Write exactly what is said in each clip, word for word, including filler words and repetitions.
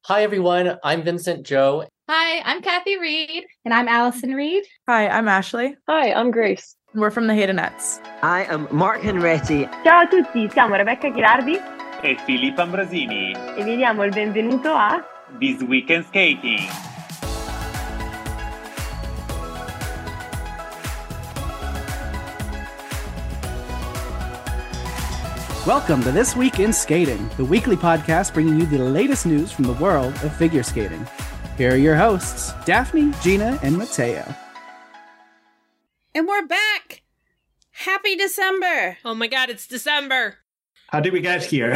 Hi, everyone. I'm Vincent Joe. Hi, I'm Kathy Reed. And I'm Allison Reed. Hi, I'm Ashley. Hi, I'm Grace. We're from the Haydenettes. I am Mark Henretti. Ciao a tutti, siamo Rebecca Ghirardi e Filippo Ambrosini e vi diamo il benvenuto a This Week in Skating. Welcome to This Week in Skating, the weekly podcast bringing you the latest news from the world of figure skating. Here are your hosts, Daphne, Gina, and Mateo. And we're back! Happy December! Oh my god, it's December! How did we get here?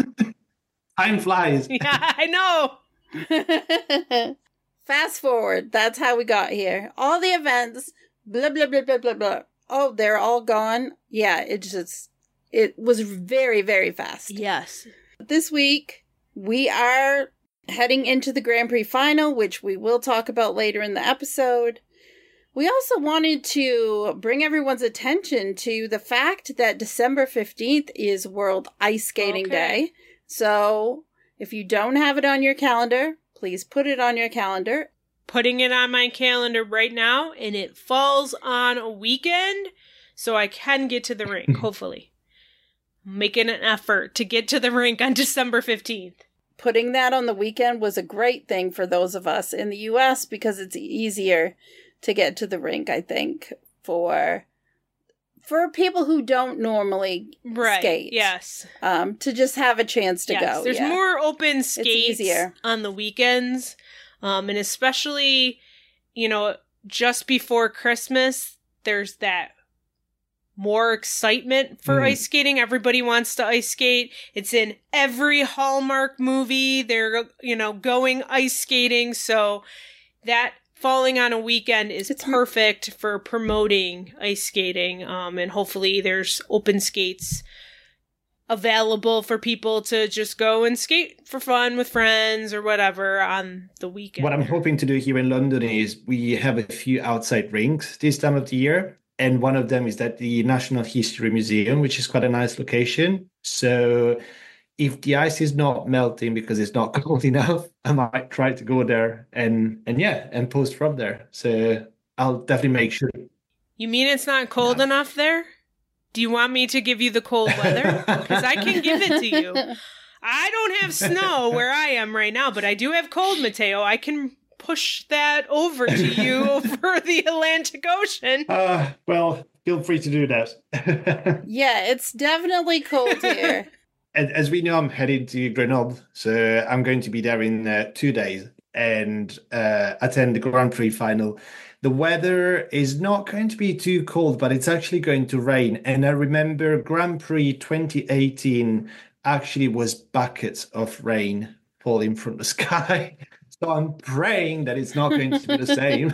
Time flies. Yeah, I know! Fast forward, that's how we got here. All the events, blah, blah, blah, blah, blah, blah. Oh, they're all gone? Yeah, it just... It was very, very fast. Yes. This week, we are heading into the Grand Prix final, which we will talk about later in the episode. We also wanted to bring everyone's attention to the fact that December fifteenth is World Ice Skating okay. Day. So, if you don't have it on your calendar, please put it on your calendar. Putting it on my calendar right now, and it falls on a weekend, so I can get to the rink, hopefully. Making an effort to get to the rink on December fifteenth. Putting that on the weekend was a great thing for those of us in the U S because it's easier to get to the rink, I think, for for people who don't normally right, skate. Yes. Um, to just have a chance to yes, go. There's yeah. more open skates easier. on the weekends. Um, and especially, you know, just before Christmas, there's that more excitement for mm. ice skating. Everybody wants to ice skate. It's in every Hallmark movie. They're, you know, going ice skating. So that falling on a weekend is it's perfect for promoting ice skating. Um, and hopefully there's open skates available for people to just go and skate for fun with friends or whatever on the weekend. What I'm hoping to do here in London is we have a few outside rinks this time of the year. And one of them is at the National History Museum, which is quite a nice location. So if the ice is not melting because it's not cold enough, I might try to go there and, and yeah, and post from there. So I'll definitely make sure. You mean it's not cold no. enough there? Do you want me to give you the cold weather? Because I can give it to you. I don't have snow where I am right now, but I do have cold, Mateo. I can push that over to you over the Atlantic Ocean. Uh, well, feel free to do that. Yeah, it's definitely cold here. As we know, I'm heading to Grenoble, so I'm going to be there in uh, two days and uh, attend the Grand Prix final. The weather is not going to be too cold, but it's actually going to rain. And I remember Grand Prix twenty eighteen actually was buckets of rain falling from the sky. So I'm praying that it's not going to be the same.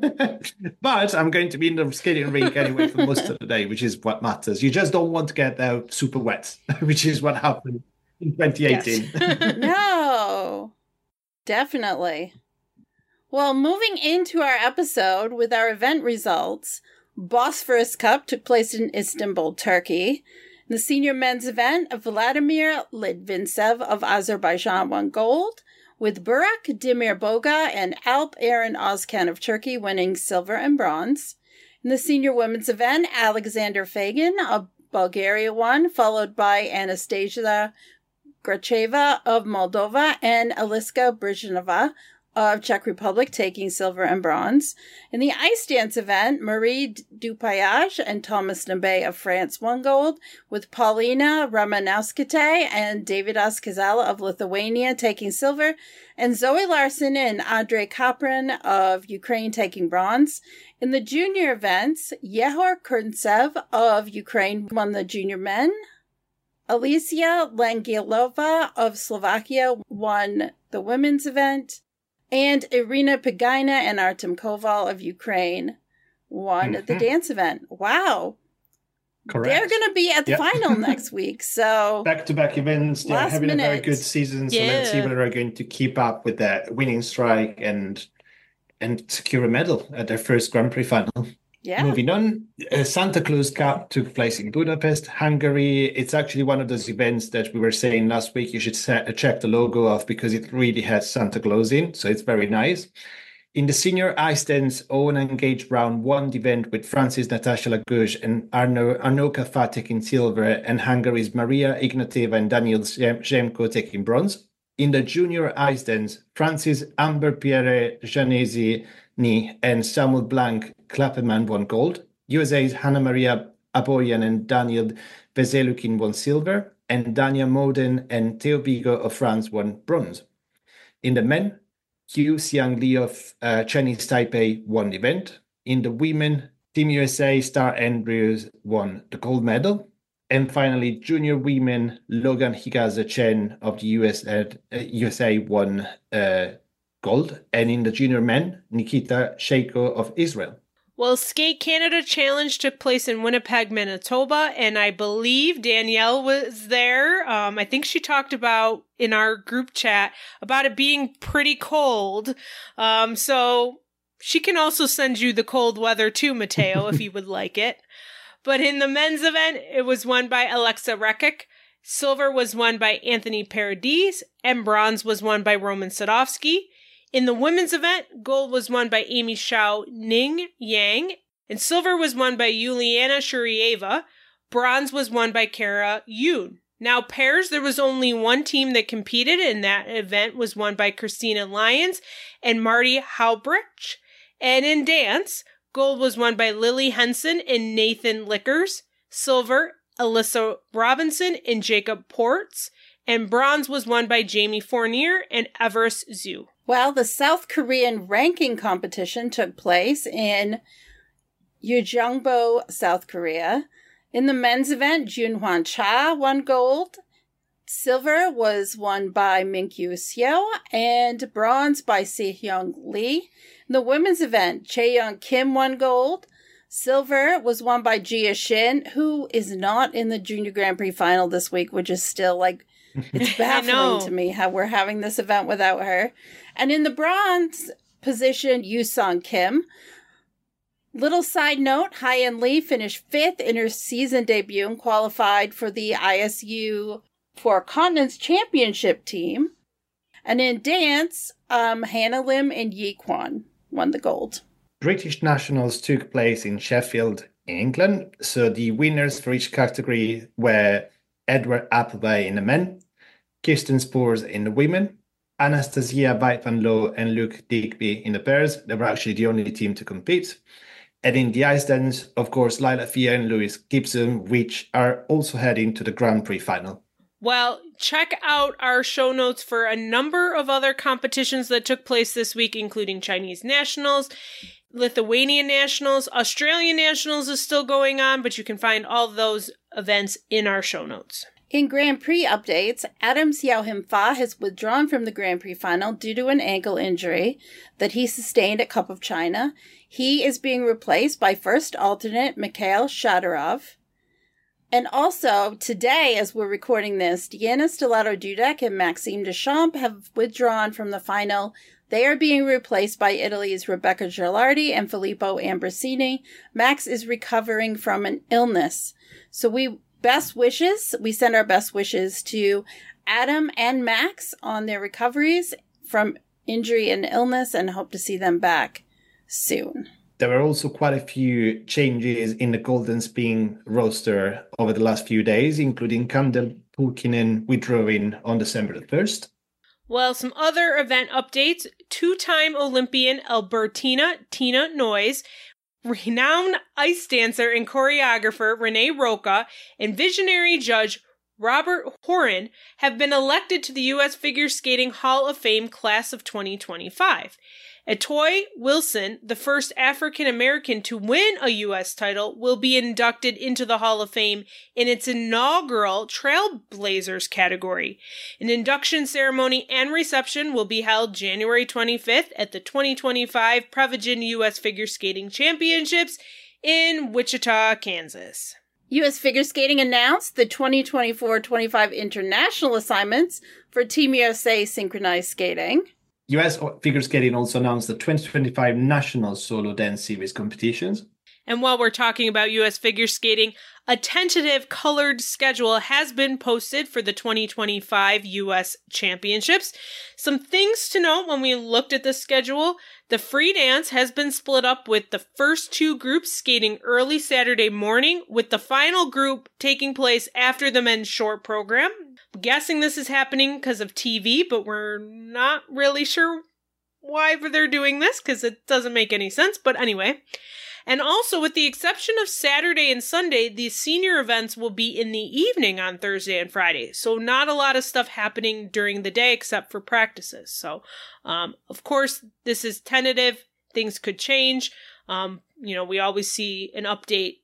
But I'm going to be in the skating rink anyway for most of the day, which is what matters. You just don't want to get there super wet, which is what happened in twenty eighteen. Yes. No, definitely. Well, moving into our episode with our event results, Bosphorus Cup took place in Istanbul, Turkey. The senior men's event, Vladimir Litvintsev of Azerbaijan won gold, with Burak Demirboga and Alp Eren Ozkan of Turkey winning silver and bronze. In the senior women's event, Alexander Fagin of Bulgaria won, followed by Anastasia Gracheva of Moldova and Aliska Brizhanova of Czech Republic taking silver and bronze. In the ice dance event, Marie Dupayage and Thomas Nambé of France won gold, with Paulina Ramanauskite and Davidas Kazala of Lithuania taking silver, and Zoe Larson and Andrei Kapran of Ukraine taking bronze. In the junior events, Yehor Kurntsev of Ukraine won the junior men. Alicia Langilova of Slovakia won the women's event. And Irina Pagaina and Artem Koval of Ukraine won mm-hmm. the dance event. Wow. Correct. They're going to be at the yep. final next week. So back-to-back events. They're having minute. a very good season. So yeah. let's see whether they're going to keep up with that winning strike and and secure a medal at their first Grand Prix final. Yeah. Moving on, uh, Santa Claus Cup took place in Budapest, Hungary. It's actually one of those events that we were saying last week you should set, uh, check the logo of because it really has Santa Claus in, so it's very nice. In the senior ice dance, Owen and Gage Brown won the event with Francis Natasha Lagouge and Arno, Arnoka Fa taking silver, and Hungary's Maria Ignateva and Daniel Zemko taking bronze. In the junior ice dance, Francis Amber Pierre Janesi Ni and Samuel Blanc Klapperman won gold. U S A's Hannah Maria Aboyan and Daniel Veselukin won silver, and Dania Moden and Theo Bigo of France won bronze. In the men, Hu Xiang Li of uh, Chinese Taipei won the event. In the women, Team U S A Star Andrews won the gold medal. And finally, junior women, Logan Higaza Chen of the U S A, uh, U S A won uh, gold. And in the junior men, Nikita Sheiko of Israel. Well, Skate Canada Challenge took place in Winnipeg, Manitoba, and I believe Danielle was there. Um, I think she talked about in our group chat about it being pretty cold. Um, so she can also send you the cold weather too, Mateo, if you would like it. But in the men's event, it was won by Alexa Rekic. Silver was won by Anthony Paradis, and bronze was won by Roman Sadovsky. In the women's event, gold was won by Amy Shao Ning Yang, and silver was won by Yuliana Shurieva. Bronze was won by Kara Yoon. Now, pairs, there was only one team that competed, and that event was won by Christina Lyons and Marty Halbrich. And in dance, gold was won by Lily Henson and Nathan Lickers. Silver, Alyssa Robinson and Jacob Ports. And bronze was won by Jamie Fournier and Everest Zhu. Well, the South Korean ranking competition took place in Ujeongbo, South Korea. In the men's event, Junhwan Cha won gold. Silver was won by Minkyu Seo and bronze by Sehyung Lee. In the women's event, Chaeyoung Kim won gold. Silver was won by Jia Shin, who is not in the Junior Grand Prix final this week, which is still like, it's baffling to me how we're having this event without her. And in the bronze position, Yoo-sung Kim. Little side note, Hyein Lee finished fifth in her season debut and qualified for the I S U Four Continents Championship team. And in dance, um, Hannah Lim and Yi Kwan won the gold. British Nationals took place in Sheffield, England. So the winners for each category were Edward Appleby in the men, Kirsten Spores in the women, Anastasia Weitman-Low and Luke Digby in the pairs. They were actually the only team to compete. And in the ice dance, of course, Lila Fia and Louis Gibson, which are also heading to the Grand Prix final. Well, check out our show notes for a number of other competitions that took place this week, including Chinese Nationals, Lithuanian Nationals, Australian Nationals is still going on, but you can find all those events in our show notes. In Grand Prix updates, Adam Xiaohim Fa has withdrawn from the Grand Prix final due to an ankle injury that he sustained at Cup of China. He is being replaced by first alternate Mikhail Shadorov. And also, today, as we're recording this, Diana Stellato-Dudek and Maxime Deschamps have withdrawn from the final. They are being replaced by Italy's Rebecca Gilardi and Filippo Ambrosini. Max is recovering from an illness. So we best wishes, we send our best wishes to Adam and Max on their recoveries from injury and illness and hope to see them back soon. There were also quite a few changes in the Golden Spin roster over the last few days, including Kandel Pulkkinen withdrawing on December the first. Well, some other event updates. Two-time Olympian Albertina Tina Noyes, renowned ice dancer and choreographer Renee Roca, and visionary judge Robert Horan have been elected to the U S Figure Skating Hall of Fame class of twenty twenty-five. Atoy Wilson, the first African-American to win a U S title, will be inducted into the Hall of Fame in its inaugural Trailblazers category. An induction ceremony and reception will be held January twenty-fifth at the twenty twenty-five Prevagen U S Figure Skating Championships in Wichita, Kansas. U S Figure Skating announced the twenty twenty-four twenty-five international assignments for Team U S A Synchronized Skating. U S Figure Skating also announced the twenty twenty-five National Solo Dance Series competitions. And while we're talking about U S figure skating, a tentative colored schedule has been posted for the twenty twenty-five U S Championships. Some things to note when we looked at the schedule. The free dance has been split up with the first two groups skating early Saturday morning, with the final group taking place after the men's short program. I'm guessing this is happening because of T V, but we're not really sure why they're doing this because it doesn't make any sense. But anyway. And also, with the exception of Saturday and Sunday, the senior events will be in the evening on Thursday and Friday. So not a lot of stuff happening during the day except for practices. So, um, of course, this is tentative. Things could change. Um, you know, we always see an update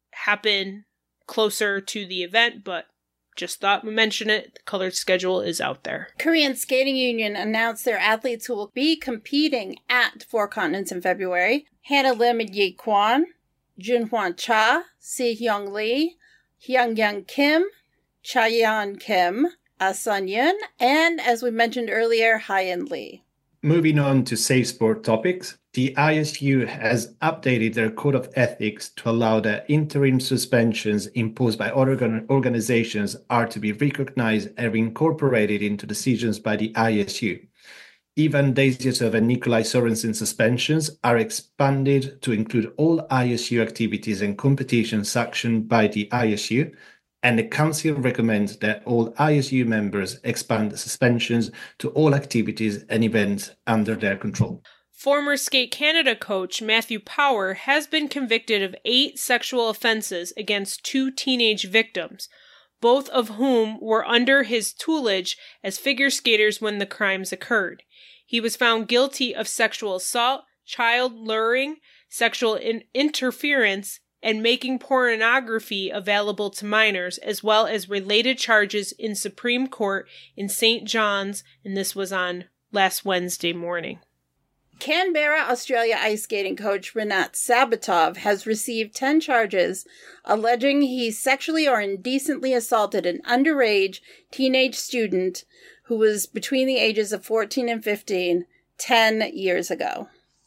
happen closer to the event, but just thought we mention it. The colored schedule is out there. Korean Skating Union announced their athletes who will be competing at Four Continents in February. Hannah Lim and Yi Kwon, Junhwan Cha, Si Hyung Lee, Hyung Young Kim, Chayeon Kim, Ah Sun Yun, and as we mentioned earlier, Hyein Lee. Moving on to safe sport topics, the I S U has updated their code of ethics to allow that interim suspensions imposed by other organ- organizations are to be recognized and incorporated into decisions by the I S U. Ivan Daisiusov and Nikolai Sorensen suspensions are expanded to include all I S U activities and competitions sanctioned by the I S U, and the Council recommends that all I S U members expand the suspensions to all activities and events under their control. Former Skate Canada coach Matthew Power has been convicted of eight sexual offenses against two teenage victims, both of whom were under his tutelage as figure skaters when the crimes occurred. He was found guilty of sexual assault, child luring, sexual in- interference, and making pornography available to minors, as well as related charges in Supreme Court in Saint John's, and this was on last Wednesday morning. Canberra, Australia ice skating coach Renat Sabatov has received ten charges alleging he sexually or indecently assaulted an underage teenage student who was between the ages of fourteen and fifteen ten years ago.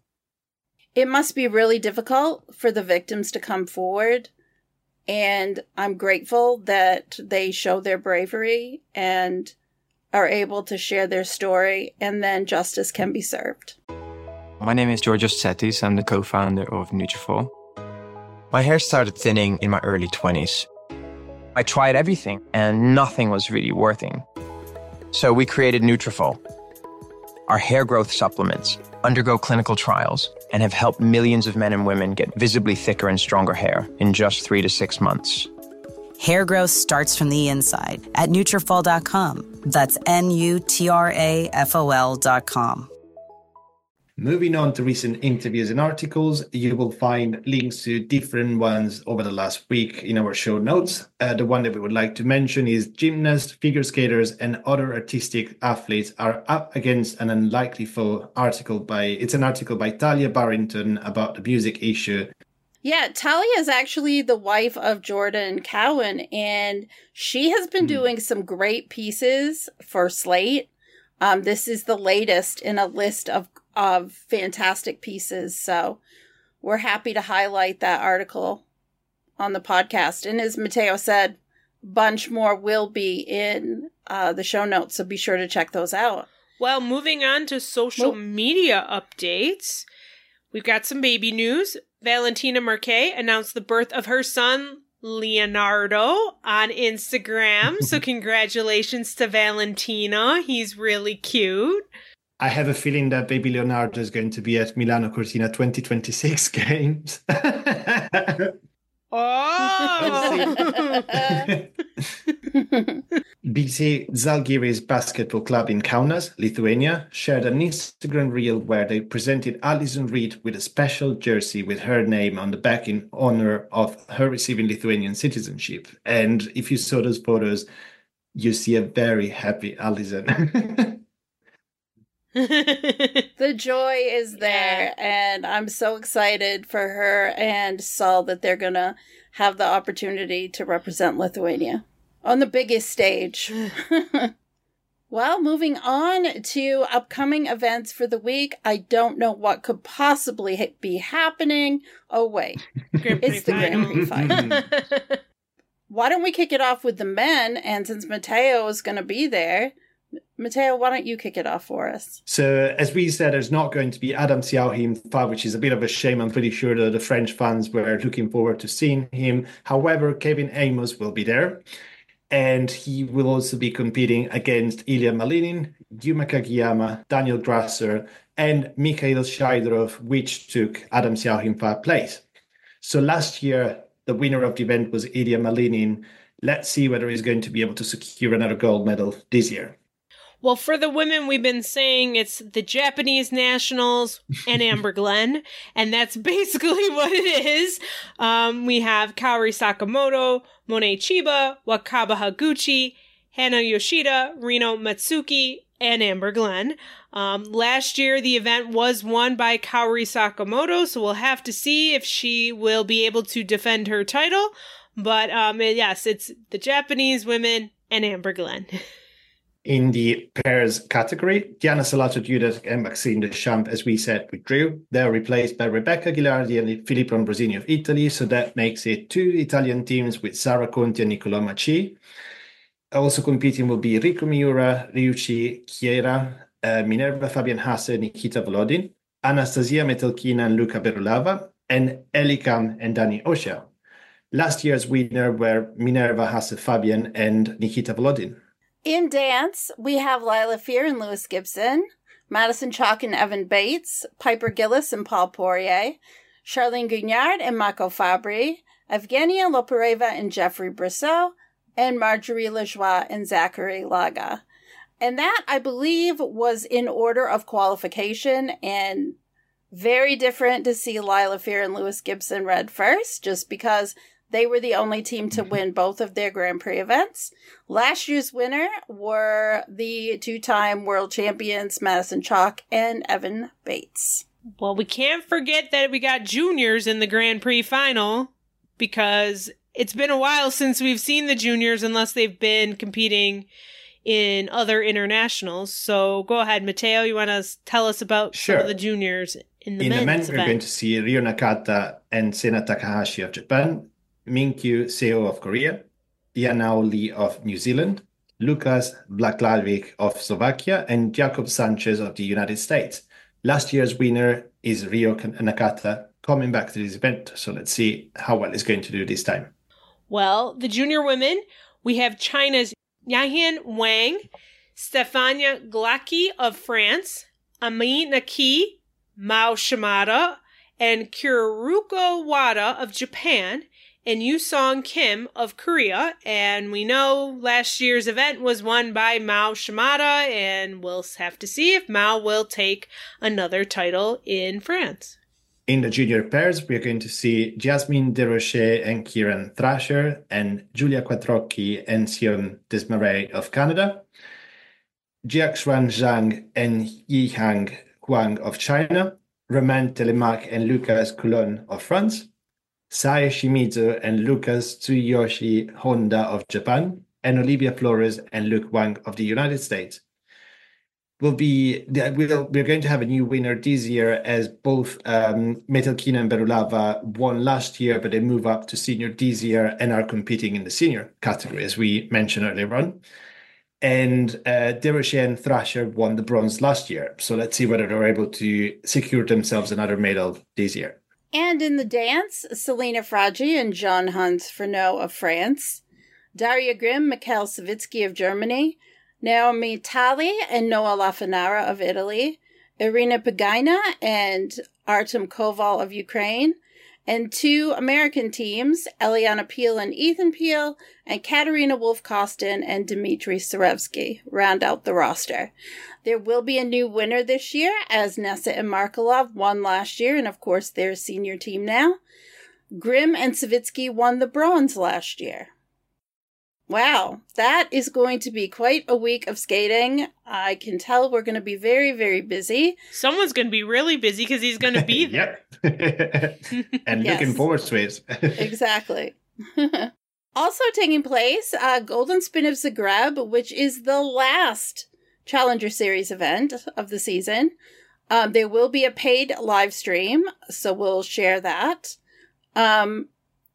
It must be really difficult for the victims to come forward, and I'm grateful that they show their bravery and are able to share their story, and then justice can be served. My name is Georgios Tsetis. I'm the co-founder of Nutrafol. My hair started thinning in my early twenties. I tried everything and nothing was really working. So we created Nutrafol. Our hair growth supplements undergo clinical trials and have helped millions of men and women get visibly thicker and stronger hair in just three to six months. Hair growth starts from the inside at Nutrafol dot com. That's N U T R A F O L dot com. Moving on to recent interviews and articles, you will find links to different ones over the last week in our show notes. Uh, the one that we would like to mention is gymnasts, figure skaters, and other artistic athletes are up against an unlikely foe article by, it's an article by Talia Barrington about the music issue. Yeah, Talia is actually the wife of Jordan Cowan, and she has been mm. doing some great pieces for Slate. Um, this is the latest in a list of of fantastic pieces. So we're happy to highlight that article on the podcast. And as Mateo said, a bunch more will be in uh, the show notes. So be sure to check those out. Well, moving on to social well, media updates, we've got some baby news. Valentina Marquez announced the birth of her son, Leonardo, on Instagram. So congratulations to Valentina. He's really cute. I have a feeling that baby Leonardo is going to be at Milano Cortina twenty twenty-six games. Oh! B C Zalgiris Basketball Club in Kaunas, Lithuania, shared an Instagram reel where they presented Alison Reed with a special jersey with her name on the back in honor of her receiving Lithuanian citizenship. And if you saw those photos, you see a very happy Alison. The joy is there, and I'm so excited for her and Saul that they're going to have the opportunity to represent Lithuania on the biggest stage. Well, moving on to upcoming events for the week. I don't know what could possibly ha- be happening. Oh, wait. It's the Grand Prix final. Why don't we kick it off with the men? And since Mateo is going to be there, Mateo, why don't you kick it off for us? So, as we said, there's not going to be Adam Siao-Him, which is a bit of a shame. I'm pretty sure that the French fans were looking forward to seeing him. However, Kevin Amos will be there. And he will also be competing against Ilya Malinin, Yuma Kagiyama, Daniel Grasser, and Mikhail Shaidrov, which took Adam Siao-Him's place. So last year, the winner of the event was Ilya Malinin. Let's see whether he's going to be able to secure another gold medal this year. Well, for the women, we've been saying it's the Japanese nationals and Amber Glenn, and that's basically what it is. Um, we have Kaori Sakamoto, Monet Chiba, Wakaba Higuchi, Hana Yoshida, Rino Matsuki, and Amber Glenn. Um, last year, the event was won by Kaori Sakamoto, so we'll have to see if she will be able to defend her title. But um, yes, it's the Japanese women and Amber Glenn. In the pairs category, Diana Salato-Dudek and Maxime Deschamps, as we said, withdrew. They are replaced by Rebecca Ghilardi and Filippo Ambrosini of Italy, so that makes it two Italian teams with Sara Conti and Nicolò Macci. Also competing will be Rico Miura, Ryuichi Chiera, uh, Minerva Fabian Hasse, Nikita Volodin, Anastasia Metelkina and Luca Berulava, and Elikam and Dani Osha. Last year's winner were Minerva Hasse Fabian and Nikita Volodin. In dance, we have Lila Fear and Lewis Gibson, Madison Chalk and Evan Bates, Piper Gillis and Paul Poirier, Charlene Guignard and Marco Fabri, Evgenia Lopareva and Jeffrey Brissot, and Marjorie Lajoie and Zachary Laga. And that, I believe, was in order of qualification, and very different to see Lila Fear and Lewis Gibson read first, just because they were the only team to win both of their Grand Prix events. Last year's winner were the two-time world champions Madison Chalk and Evan Bates. Well, we can't forget that we got juniors in the Grand Prix final, because it's been a while since we've seen the juniors unless they've been competing in other internationals. So go ahead, Mateo, you want to tell us about Sure. some of the juniors in the in men's the men, event? we're going to see Ryo Nakata and Sena Takahashi of Japan, Minkyu Seo of Korea, Yanao Lee of New Zealand, Lukas Blaklavik of Slovakia, and Jacob Sanchez of the United States. Last year's winner is Ryo Nakata, coming back to this event. So let's see how well he's going to do this time. Well, the junior women, we have China's Yahian Wang, Stefania Glacki of France, Ami Naki, Mao Shimada, and Kiruko Wada of Japan, and Yusong Kim of Korea. And we know last year's event was won by Mao Shimada, and we'll have to see if Mao will take another title in France. In the junior pairs, we're going to see Jasmine Desrochers and Kieran Thrasher, and Julia Quattrocchi and Sion Desmarais of Canada, Jiaxuan Zhang and Yihang Huang of China, Romain Telemaque and Lucas Coulon of France, Sai Shimizu and Lucas Tsuyoshi Honda of Japan, and Olivia Flores and Luke Wang of the United States. Will be we'll, we're going to have a new winner this year, as both um, Metelkina and Berulava won last year, but they move up to senior this year and are competing in the senior category, as we mentioned earlier on. And uh, Desrochers and Thrasher won the bronze last year. So let's see whether they're able to secure themselves another medal this year. And in the dance, Selena Fragi and Jean-Hans Frenot of France, Daria Grimm, Mikhail Savitsky of Germany, Naomi Talley and Noah Lafanara of Italy, Irina Pagaina and Artem Koval of Ukraine, and two American teams, Eliana Peel and Ethan Peel, and Katerina Wolf-Kostin and Dmitry Sarevsky, round out the roster. There will be a new winner this year, as Nessa and Markelov won last year, and of course they're a senior team now. Grimm and Savitsky won the bronze last year. Wow, that is going to be quite a week of skating. I can tell we're going to be very, very busy. Someone's going to be really busy because he's going to be there. And Yes. looking forward to it. Exactly. Also taking place, uh, Golden Spin of Zagreb, which is the last Challenger Series event of the season. Um, there will be a paid live stream, so we'll share that. Um,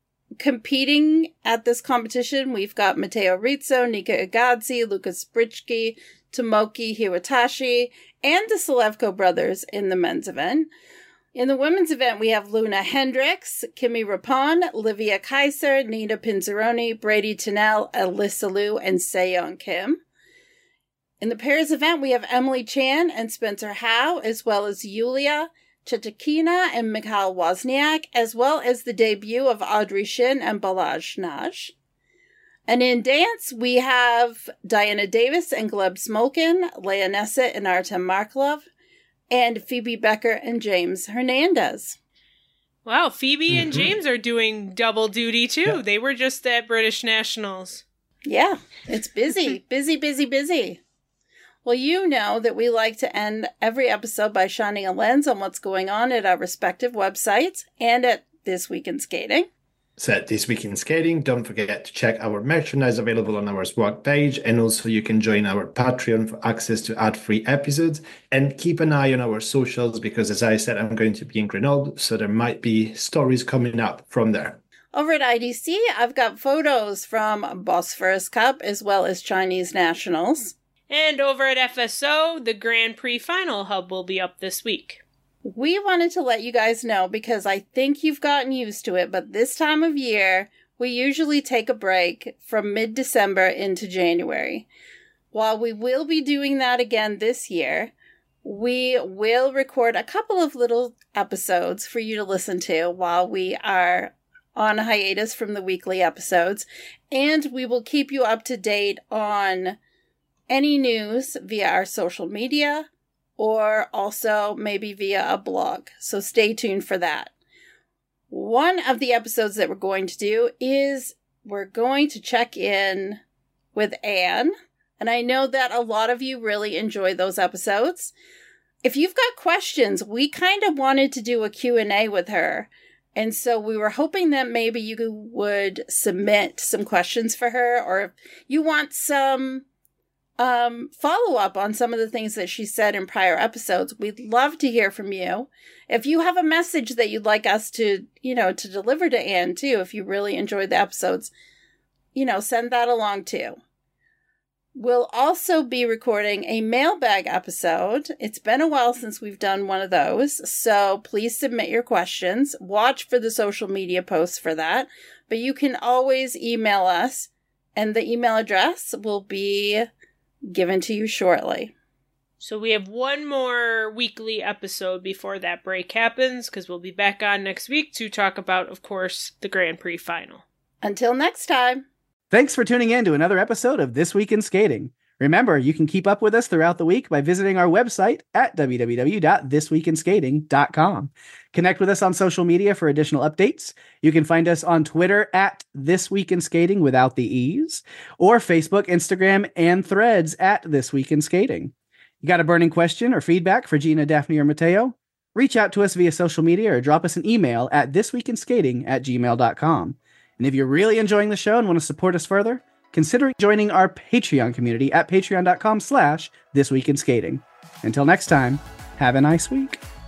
competing at this competition, we've got Matteo Rizzo, Nika Igazzi, Lucas Britschke, Tomoki Hiwatashi, and the Selevko brothers in the men's event. In the women's event, we have Luna Hendricks, Kimi Rapon, Livia Kaiser, Nina Pinzeroni, Brady Tennell, Alyssa Liu, and Seyeon Kim. In the pairs event, we have Emily Chan and Spencer Howe, as well as Yulia Chetakina and Mikhail Wozniak, as well as the debut of Audrey Shin and Balazs Naj. And in dance, we have Diana Davis and Gleb Smolkin, Leah Nessa and Artem Marklov, and Phoebe Becker and James Hernandez. Wow, Phoebe Mm-hmm. and James are doing double duty too. Yeah. They were just at British Nationals. Yeah, it's busy, busy, busy, busy. Well, you know that we like to end every episode by shining a lens on what's going on at our respective websites and at This Week in Skating. So This Week in Skating, don't forget to check our merchandise available on our Swag page, and also you can join our Patreon for access to ad-free episodes, and keep an eye on our socials because, as I said, I'm going to be in Grenoble, so there might be stories coming up from there. Over at I D C, I've got photos from Bosphorus Cup as well as Chinese Nationals. And over at F S O, the Grand Prix Final Hub will be up this week. We wanted to let you guys know because I think you've gotten used to it, but this time of year, we usually take a break from mid-December into January. While we will be doing that again this year, we will record a couple of little episodes for you to listen to while we are on hiatus from the weekly episodes, and we will keep you up to date on any news via our social media, or also maybe via a blog. So stay tuned for that. One of the episodes that we're going to do is we're going to check in with Anne. And I know that a lot of you really enjoy those episodes. If you've got questions, we kind of wanted to do a Q and A with her. And so we were hoping that maybe you would submit some questions for her, or if you want some Um, follow up on some of the things that she said in prior episodes. We'd love to hear from you. If you have a message that you'd like us to, you know, to deliver to Anne too, if you really enjoyed the episodes, you know, send that along too. We'll also be recording a mailbag episode. It's been a while since we've done one of those, so please submit your questions. Watch for the social media posts for that, but you can always email us, and the email address will be given to you shortly. So we have one more weekly episode before that break happens, because we'll be back on next week to talk about, of course, the Grand Prix final. Until next time. Thanks for tuning in to another episode of This Week in Skating. Remember, you can keep up with us throughout the week by visiting our website at w w w dot this week in skating dot com. Connect with us on social media for additional updates. You can find us on Twitter at This Week in Skating without the E's, or Facebook, Instagram, and Threads at This Week in Skating. You got a burning question or feedback for Gina, Daphne, or Matteo? Reach out to us via social media or drop us an email at thisweekinskating at gmail dot com. And if you're really enjoying the show and want to support us further, consider joining our Patreon community at patreon dot com slash thisweekinskating. Until next time, have a nice week.